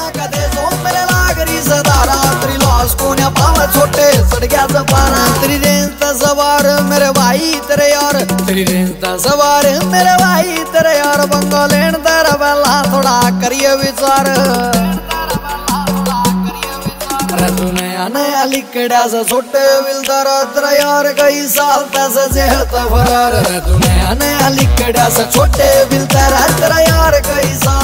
ना कदे जो मेरे लागरी सदारा तेरी लाश को न पाव छोटे सड़ गया सपारा तेरी रेंज सवार मेरे भाई तेरे यार तेरी रेंज सवार मेरे भाई तेरे यार बंगालेन तेरा बेला थोड़ा करिए विचार नया नया लिखड़ा सा छोटे विलदार तेरा यार कई साल तस जेहत फरार तू नया नया लिखड़ा सा छोटे विलदार तेरा यार कई साल